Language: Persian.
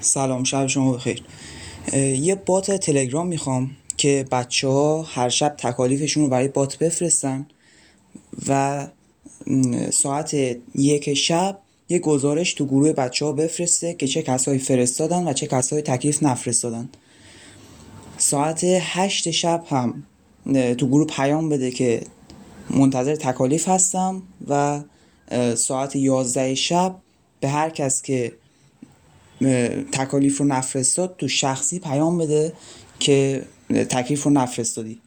سلام، شب شما بخیر. یه بات تلگرام میخوام که بچه ها هر شب تکالیفشون رو برای بات بفرستن و ساعت 1 شب یه گزارش تو گروه بچه ها بفرسته که چه کسایی فرستادن و چه کسایی تکلیف نفرستادن. ساعت 8 شب هم تو گروه پیام بده که منتظر تکالیف هستم و ساعت 11 شب به هر کس که تکالیف رو نفرستاد تو شخصی پیام بده که تکلیف رو نفرستادی.